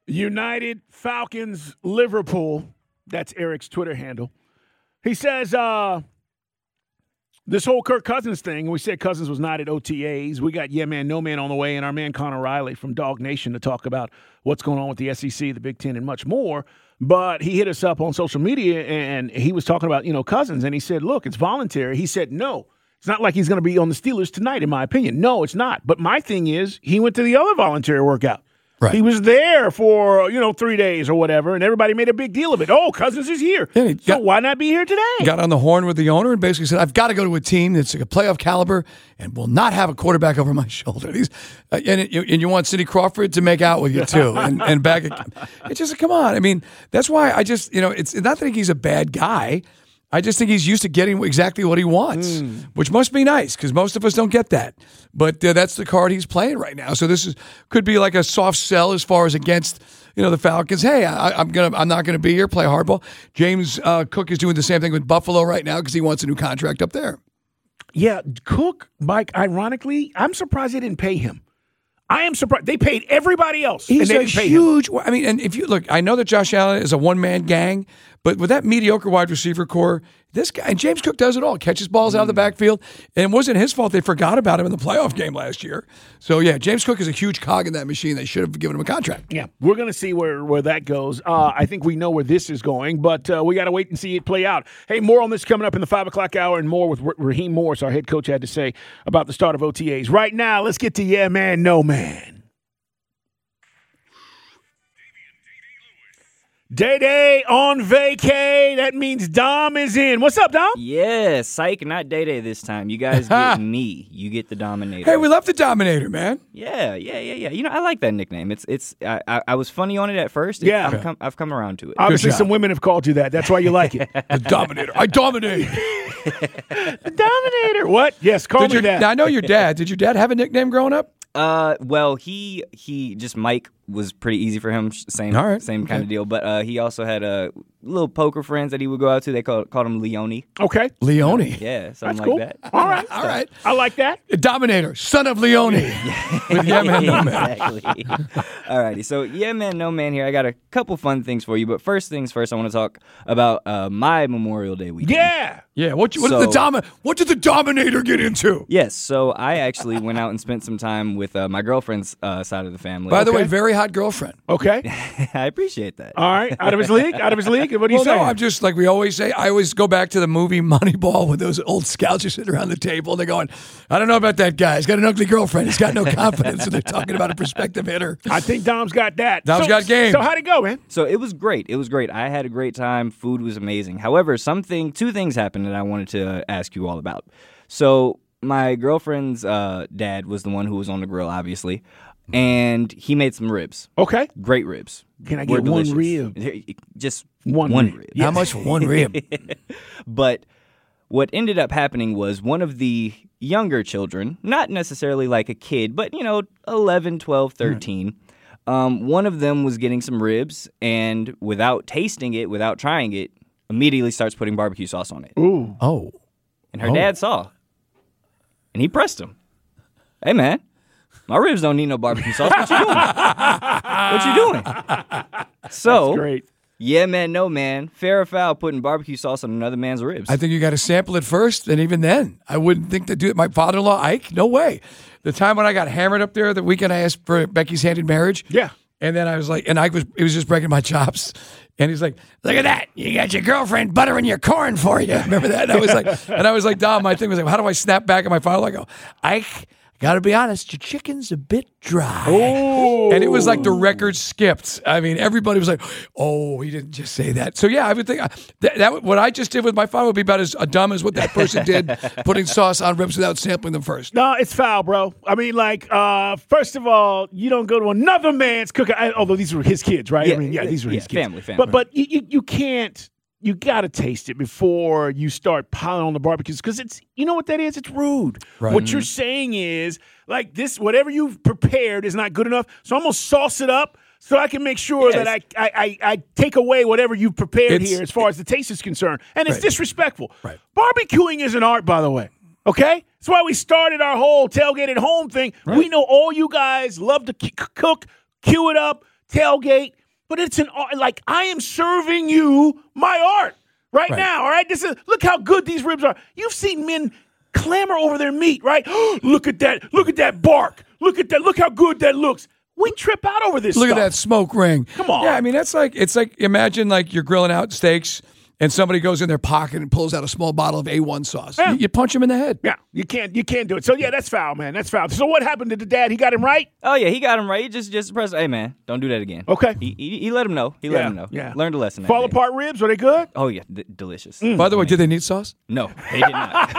United, Falcons, Liverpool. That's Eric's Twitter handle. He says this whole Kirk Cousins thing, we said Cousins was not at OTAs. We got Yeah Man, No Man on the way, and our man Connor Riley from Dog Nation to talk about what's going on with the SEC, the Big Ten, and much more. But he hit us up on social media, and he was talking about, Cousins, and he said, look, it's voluntary. He said, no. It's not like he's going to be on the Steelers tonight, in my opinion. No, it's not. But my thing is, he went to the other voluntary workout. Right. He was there for, 3 days or whatever, and everybody made a big deal of it. Oh, Cousins is here. Yeah, why not be here today? Got on the horn with the owner and basically said, I've got to go to a team that's like a playoff caliber and will not have a quarterback over my shoulder. And you want Sidney Crawford to make out with you, too, and back. It's just, come on. I mean, that's why I just, it's not that he's a bad guy. I just think he's used to getting exactly what he wants, which must be nice because most of us don't get that. But that's the card he's playing right now. So this could be like a soft sell as far as against the Falcons. Hey, I'm not gonna be here. Play hardball. James Cook is doing the same thing with Buffalo right now because he wants a new contract up there. Yeah, Cook, Mike. Ironically, I'm surprised they didn't pay him. I am surprised. They paid everybody else. He's a huge. I mean, and if you look, I know that Josh Allen is a one-man gang, but with that mediocre wide receiver core, this guy, and James Cook does it all, catches balls out of the backfield, and it wasn't his fault they forgot about him in the playoff game last year. So, yeah, James Cook is a huge cog in that machine. They should have given him a contract. Yeah, we're going to see where that goes. I think we know where this is going, but we got to wait and see it play out. Hey, more on this coming up in the 5 o'clock hour and more with Raheem Morris, our head coach, had to say about the start of OTAs. Right now, let's get to Yeah Man, No Man. Day on vacay. That means Dom is in. What's up, Dom? Yeah, psych, not Day this time. You guys get me. You get the Dominator. Hey, we love the Dominator, man. Yeah. I like that nickname. I was funny on it at first. Yeah. I've come around to it. Obviously, some women have called you that. That's why you like it. The Dominator. I dominate. The Dominator. What? Yes, call me that. Now, I know your dad. Did your dad have a nickname growing up? Well, he just Mike was pretty easy for him. Same kind of deal. But he also had little poker friends that he would go out to. They called him Leone. Okay, Leone. Yeah, something That's like cool. that. All right. I like that. Dominator, son of Leone. With Yeah Man, No Man. Exactly. All righty. So Yeah Man, No Man here. I got a couple fun things for you. But first things first, I want to talk about my Memorial Day weekend. Yeah. What did the Dominator get into? Yes. So I actually went out and spent some time with my girlfriend's side of the family. By the way, very hot girlfriend. Okay. I appreciate that. All right. Out of his league? What do you say? No, I'm just like we always say. I always go back to the movie Moneyball when those old scouts are sitting around the table and they're going, I don't know about that guy. He's got an ugly girlfriend. He's got no confidence. And they're talking about a prospective hitter. I think Dom's got that. Dom's got game. So how'd it go, man? So it was great. I had a great time. Food was amazing. However, two things happened that I wanted to ask you all about. So my girlfriend's dad was the one who was on the grill, obviously. And he made some ribs. Okay. Great ribs. Can I get one rib? Just one rib. Yes. How much for one rib? But what ended up happening was one of the younger children, not necessarily like a kid, but, 11, 12, 13, one of them was getting some ribs and without tasting it, without trying it, immediately starts putting barbecue sauce on it. Ooh. Oh. And her dad saw. And he pressed him. Hey, man. My ribs don't need no barbecue sauce. What you doing? So, that's great. Yeah, man, no, man. Fair or foul putting barbecue sauce on another man's ribs. I think you got to sample it first, and even then, I wouldn't think to do it. My father-in-law, Ike, no way. The time when I got hammered up there, the weekend I asked for Becky's hand in marriage. Yeah. And then I was like, and Ike was just breaking my chops. And he's like, look at that. You got your girlfriend buttering your corn for you. Remember that? And I was like, Dom, my thing was like, how do I snap back at my father? I go, Ike, got to be honest, your chicken's a bit dry. Oh. And it was like the record skipped. I mean, everybody was like, oh, he didn't just say that. So, yeah, I would think that what I just did with my father would be about as dumb as what that person did, putting sauce on ribs without sampling them first. No, it's foul, bro. I mean, first of all, you don't go to another man's cooking, although these were his kids, right? These were his kids. Family. But you can't. You got to taste it before you start piling on the barbecues because it's, you know what that is? It's rude. Right. What you're saying is, like, this, whatever you've prepared is not good enough, so I'm going to sauce it up so I can make sure that I take away whatever you've prepared here as far as the taste is concerned. And it's disrespectful. Right. Barbecuing is an art, by the way. Okay? That's why we started our whole tailgate at home thing. Right. We know all you guys love to cook, cue it up, tailgate, but it's like I am serving you my art right now. All right, look how good these ribs are. You've seen men clamor over their meat, right? Look at that! Look at that bark! Look at that! Look how good that looks. We trip out over this. Look stuff. at that smoke ring. Come on. Yeah, I mean it's like imagine like you're grilling out steaks and somebody goes in their pocket and pulls out a small bottle of A1 sauce. Yeah. You punch him in the head. Yeah, you can't do it. So yeah, that's foul, man. That's foul. So what happened to the dad? He got him right? Oh yeah, he got him right. He just pressed. Hey man, don't do that again. Okay. He let him know. He let him know. Yeah. Learned a lesson. Fall apart ribs, are they good? Oh yeah, delicious. By the way, did they need sauce? No, they did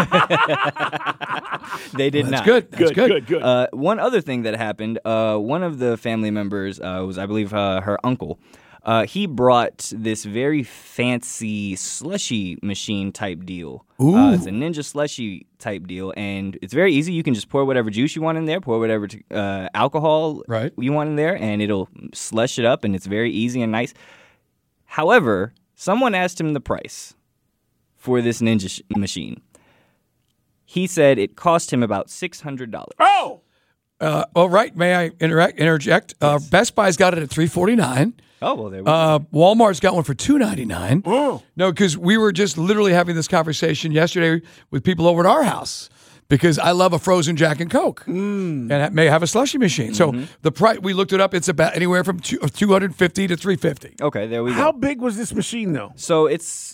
not. They did not. Good. That's Good. One other thing that happened, one of the family members was, I believe, her uncle. He brought this very fancy slushy machine type deal. It's a Ninja slushy type deal, and it's very easy. You can just pour whatever juice you want in there, pour whatever alcohol you want in there, and it'll slush it up, and it's very easy and nice. However, someone asked him the price for this Ninja machine. He said it cost him about $600. Oh! All right. May I interject? Yes. Best Buy's got it at $349. Oh, well, there we go. Walmart's got one for $299. Oh. No, because we were just literally having this conversation yesterday with people over at our house because I love a frozen Jack and Coke and I may have a slushy machine. So the price, we looked it up. It's about anywhere from $250 to $350. Okay, there we go. How big was this machine, though? So it's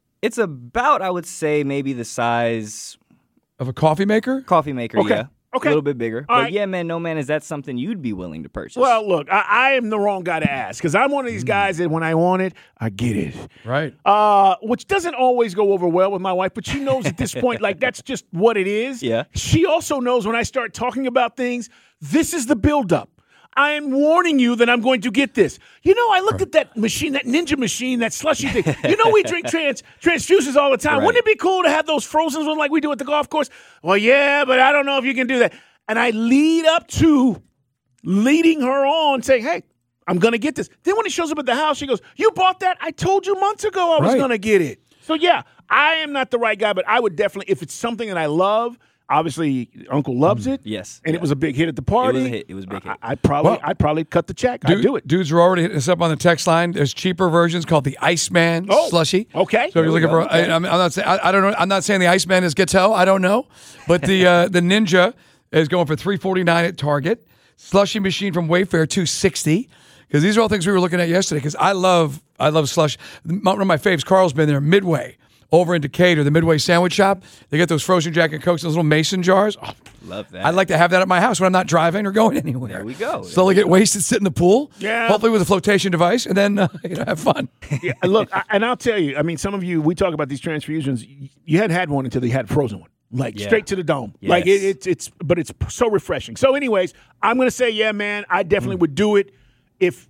about, I would say, maybe the size Of a coffee maker? coffee maker. Okay. Yeah. Okay. A little bit bigger. All But right. yeah, man, no man, is that something you'd be willing to purchase? Well, look, I am the wrong guy to ask because I'm one of these guys that when I want it, I get it. Right. Which doesn't always go over well with my wife, but she knows at this point, like, that's just what it is. Yeah. She also knows when I start talking about things, this is the buildup. I am warning you that I'm going to get this. You know, I looked at that machine, that Ninja machine, that slushy thing. You know, we drink transfusions all the time. Right. Wouldn't it be cool to have those frozen ones like we do at the golf course? Well, yeah, but I don't know if you can do that. And I lead up to leading her on, saying, hey, I'm going to get this. Then when it shows up at the house, she goes, you bought that? I told you months ago I was Right. going to get it. So, yeah, I am not the right guy, but I would definitely, if it's something that I love, obviously Uncle loves it. Yes. And it was a big hit at the party. It was a hit. It was a big hit. I'd probably cut the check. I'd do it. Dudes are already hitting us up on the text line. There's cheaper versions called the Iceman slushy. Okay. So if you're looking for, I'm not saying I don't know. I'm not saying the Iceman is Gateau. I don't know, but the Ninja is going for $349 at Target. Slushy machine from Wayfair $260. Because these are all things we were looking at yesterday. Because I love slush. One of my faves, Carl's been there. Midway over in Decatur, the Midway Sandwich Shop. They get those frozen Jack and Cokes in those little mason jars. Oh, Love that. I'd like to have that at my house when I'm not driving or going anywhere. There we go. Slowly get wasted, sit in the pool. Yeah. Hopefully with a flotation device, and then have fun. Yeah, look, and I'll tell you, I mean, some of you, we talk about these transfusions. You hadn't had one until you had a frozen one. Like straight to the dome. Yes. Like it's so refreshing. So anyways, I'm going to say, yeah, man, I definitely would do it if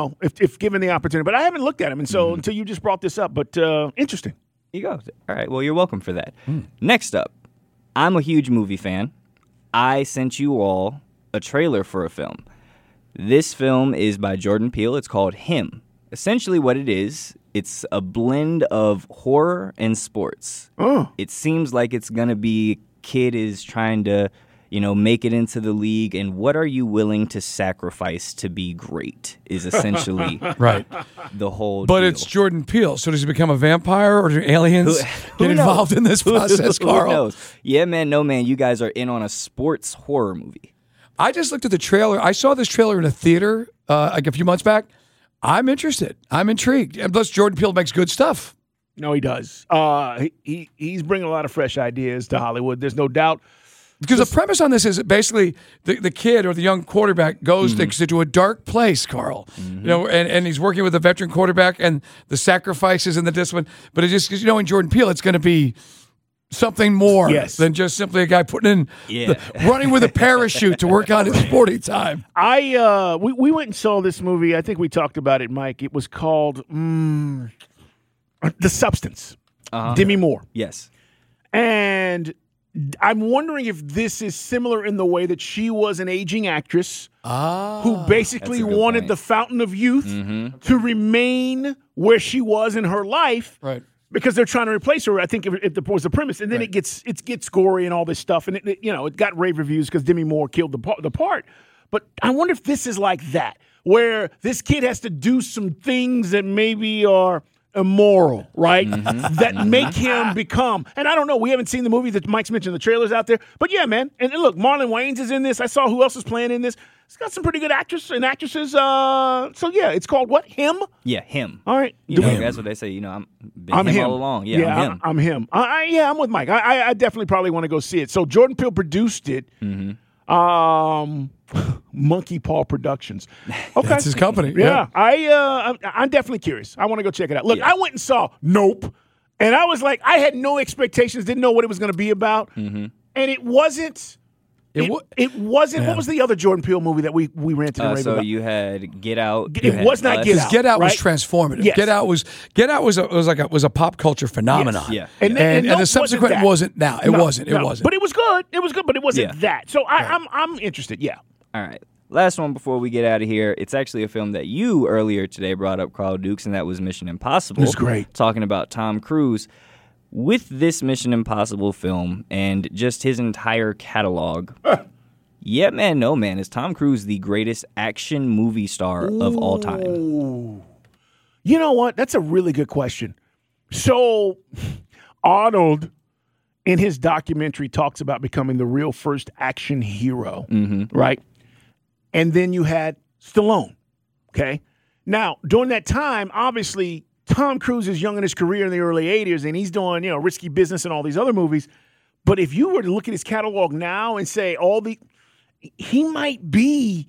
given the opportunity. But I haven't looked at them. And so until you just brought this up, but interesting. You go. All right. Well, you're welcome for that. Next up, I'm a huge movie fan. I sent you all a trailer for a film. This film is by Jordan Peele. It's called Him. Essentially what it is, it's a blend of horror and sports. Oh. It seems like it's going to be kid is trying to, make it into the league, and what are you willing to sacrifice to be great is essentially Right. the whole But deal. it's Jordan Peele. So does he become a vampire, or do aliens Who get involved in this process, Who Carl? knows? Yeah, man, no, man. You guys are in on a sports horror movie. I just looked at the trailer. I saw this trailer in a theater like a few months back. I'm interested. I'm intrigued. And plus, Jordan Peele makes good stuff. No, he does. He's bringing a lot of fresh ideas to Hollywood. There's no doubt. Because the premise on this is that basically the kid or the young quarterback goes to a dark place, Carl. And he's working with a veteran quarterback and the sacrifices and the discipline. But it just, in Jordan Peele, it's going to be something more than just simply a guy putting in, running with a parachute to work on his sporting time. We went and saw this movie. I think we talked about it, Mike. It was called The Substance. Demi Moore. Yes. And I'm wondering if this is similar in the way that she was an aging actress who basically that's a good wanted point. the fountain of youth to remain where she was in her life. Right. Because they're trying to replace her, I think, if the was the premise, and then it gets gory and all this stuff, and it got rave reviews because Demi Moore killed the part. But I wonder if this is like that, where this kid has to do some things that maybe are immoral, right? That make him become, and I don't know, we haven't seen the movie that Mike's mentioned, the trailers out there, but yeah, man. And look, Marlon Wayans is in this. I saw who else is playing in this. It's got some pretty good actors and actresses. So yeah, it's called what? Him? Yeah, Him. All right. That's what they say. I'm him all along. Yeah, I'm him. I'm with Mike. I definitely probably want to go see it. So Jordan Peele produced it. Monkey Paw Productions. Okay, That's his company. Yeah, I'm definitely curious. I want to go check it out. Look, I went and saw Nope, and I was like, I had no expectations, didn't know what it was going to be about, and it wasn't. It wasn't. What was the other Jordan Peele movie that we ranted and raved about? So you had Get Out. It was not Get Out. Get Out was right? transformative. Yes. Get Out was a pop culture phenomenon. Yes. Yeah. And Nope the subsequent wasn't. It wasn't. But it was good. It was good, but it wasn't Yeah. that. So I'm interested. Yeah. All right. Last one before we get out of here. It's actually a film that you earlier today brought up, Carl Dukes, and that was Mission Impossible. It was great. Talking about Tom Cruise. With this Mission Impossible film and just his entire catalog, Yeah Man, No Man, is Tom Cruise the greatest action movie star of all time? You know what? That's a really good question. So Arnold, in his documentary, talks about becoming the real first action hero, right? And then you had Stallone, okay? Now, during that time, obviously, Tom Cruise is young in his career in the early 80s, and he's doing, Risky Business and all these other movies. But if you were to look at his catalog now and say he might be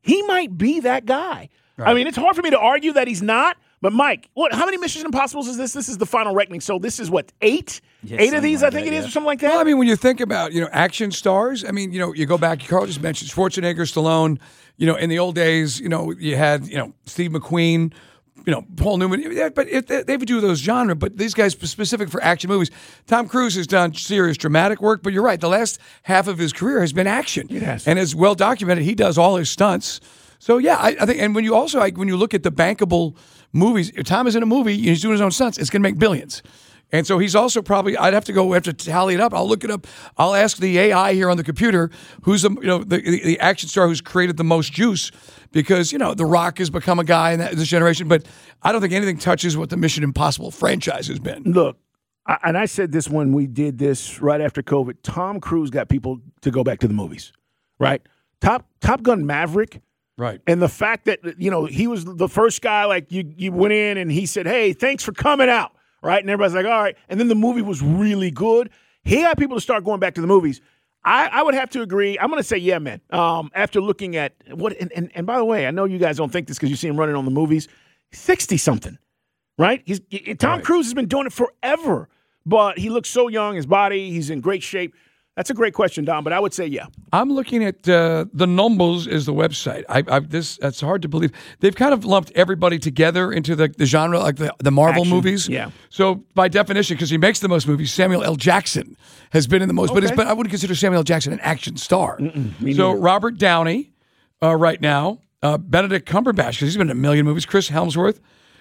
that guy. Right. I mean, it's hard for me to argue that he's not. But Mike, how many Mission Impossibles is this? This is the final reckoning. So this is what, 8? Yeah, 8 of these, I think it is, or something like that. Well, I mean, when you think about action stars, I mean, you go back. Carl just mentioned Schwarzenegger, Stallone. In the old days, you had Steve McQueen. Paul Newman, but they would do those genre, but these guys specific for action movies. Tom Cruise has done serious dramatic work, but you're right. The last half of his career has been action. Yes. And it's well documented. He does all his stunts. So, yeah, I think, and when you also, when you look at the bankable movies, if Tom is in a movie, he's doing his own stunts, it's going to make billions. And so he's also probably, I'd have to tally it up. I'll look it up. I'll ask the AI here on the computer who's the action star who's created the most juice, because The Rock has become a guy in this generation, but I don't think anything touches what the Mission Impossible franchise has been. Look, and I said this when we did this right after COVID, Tom Cruise got people to go back to the movies, right? Top Gun Maverick. Right. And the fact that, he was the first guy, like you went in and he said, hey, thanks for coming out. Right? And everybody's like, all right. And then the movie was really good. He got people to start going back to the movies. I would have to agree. I'm going to say, yeah, man. After looking at what, and by the way, I know you guys don't think this because you see him running on the movies. 60-something, right? Tom Cruise has been doing it forever, but he looks so young. His body, he's in great shape. That's a great question, Don, but I would say yeah. I'm looking at the Numbers is the website. That's hard to believe. They've kind of lumped everybody together into the genre, like the Marvel Action, movies. yeah. So by definition, because he makes the most movies, Samuel L. Jackson has been in the most. Okay. But I wouldn't consider Samuel L. Jackson an action star. So Robert Downey right now, Benedict Cumberbatch, because he's been in a million movies, Chris Hemsworth.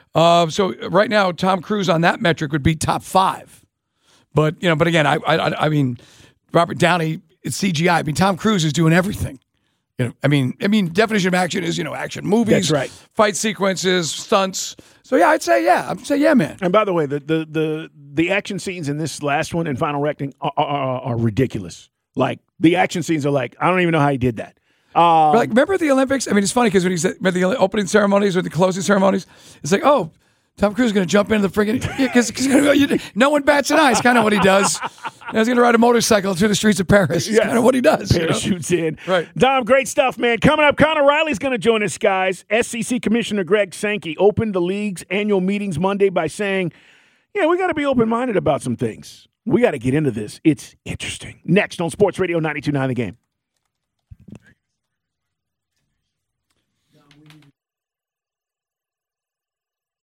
So right now, Tom Cruise on that metric would be top 5. But again, I mean, Robert Downey, it's CGI. I mean, Tom Cruise is doing everything. I mean, definition of action is action movies, That's right. Fight sequences, stunts. So yeah, I'd say yeah, man. And by the way, the action scenes in this last one and Final Reckoning are ridiculous. Like the action scenes are like, I don't even know how he did that. Like, remember the Olympics? I mean, it's funny because when he said the opening ceremonies or the closing ceremonies, it's like, oh, Tom Cruise is going to jump into the friggin' because no one bats an eye. It's kind of what he does. He's going to ride a motorcycle through the streets of Paris. It's kind of what he does. Parachutes in. Right. Dom, great stuff, man. Coming up, Connor Riley's going to join us, guys. SEC Commissioner Greg Sankey opened the league's annual meetings Monday by saying, yeah, we got to be open-minded about some things. We got to get into this. It's interesting. Next on Sports Radio 92.9 The Game.